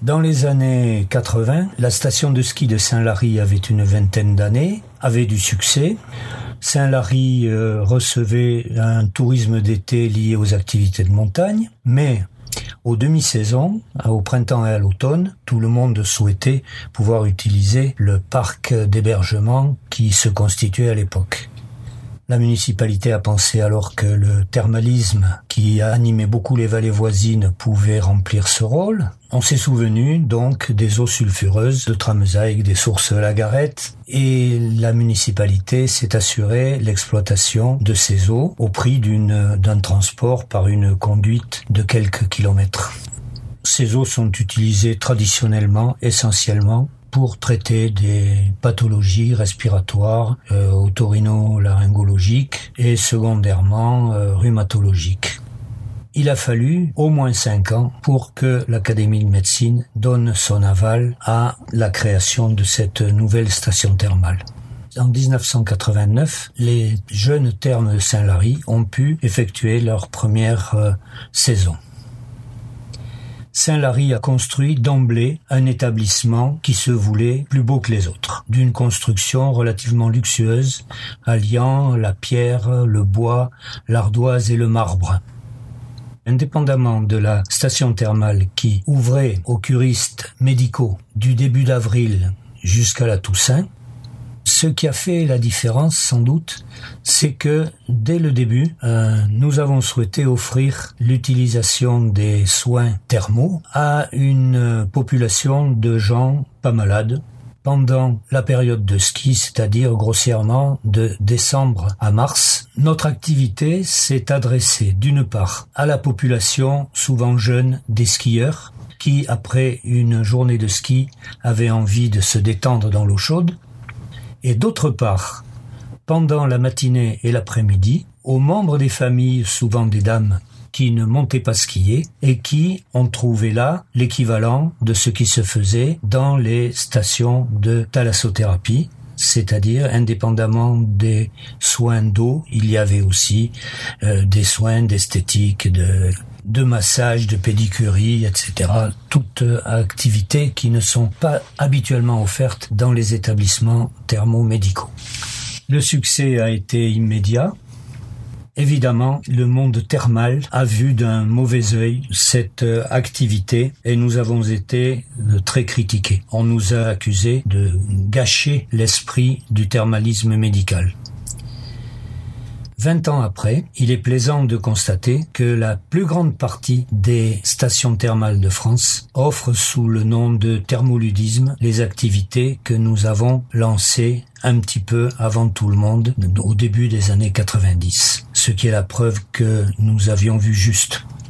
Dans les années 80, la station de ski de Saint-Lary avait une vingtaine d'années, avait du succès. Saint-Lary recevait un tourisme d'été lié aux activités de montagne, mais aux demi-saisons, au printemps et à l'automne, tout le monde souhaitait pouvoir utiliser le parc d'hébergement qui se constituait à l'époque. La municipalité a pensé alors que le thermalisme qui animait beaucoup les vallées voisines pouvait remplir ce rôle. On s'est souvenu donc des eaux sulfureuses de Tramesailles, des sources Lagarettes, et la municipalité s'est assurée l'exploitation de ces eaux au prix d'un transport par une conduite de quelques kilomètres. Ces eaux sont utilisées traditionnellement, essentiellement, pour traiter des pathologies respiratoires, otorino-laryngologiques et secondairement rhumatologiques. Il a fallu au moins 5 ans pour que l'Académie de médecine donne son aval à la création de cette nouvelle station thermale. En 1989, les jeunes thermes de Saint-Lary ont pu effectuer leur première saison. Saint-Lary a construit d'emblée un établissement qui se voulait plus beau que les autres, d'une construction relativement luxueuse, alliant la pierre, le bois, l'ardoise et le marbre. Indépendamment de la station thermale qui ouvrait aux curistes médicaux du début d'avril jusqu'à la Toussaint, ce qui a fait la différence, sans doute, c'est que, dès le début, nous avons souhaité offrir l'utilisation des soins thermaux à une population de gens pas malades pendant la période de ski, c'est-à-dire grossièrement de décembre à mars. Notre activité s'est adressée d'une part à la population souvent jeune des skieurs qui, après une journée de ski, avaient envie de se détendre dans l'eau chaude, et d'autre part, pendant la matinée et l'après-midi, aux membres des familles, souvent des dames, qui ne montaient pas skier et qui ont trouvé là l'équivalent de ce qui se faisait dans les stations de thalassothérapie, c'est-à-dire indépendamment des soins d'eau, il y avait aussi des soins d'esthétique, de massage, de pédicurie, etc. Toutes activités qui ne sont pas habituellement offertes dans les établissements thermomédicaux. Le succès a été immédiat. Évidemment, le monde thermal a vu d'un mauvais œil cette activité et nous avons été très critiqués. On nous a accusés de gâcher l'esprit du thermalisme médical. 20 ans après, il est plaisant de constater que la plus grande partie des stations thermales de France offrent sous le nom de thermoludisme les activités que nous avons lancées un petit peu avant tout le monde au début des années 90. Ce qui est la preuve que nous avions vu juste.